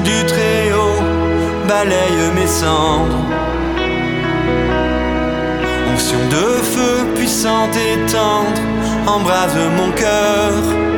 du Très-Haut balaye mes cendres. Onction de feu puissante et tendre embrase mon cœur.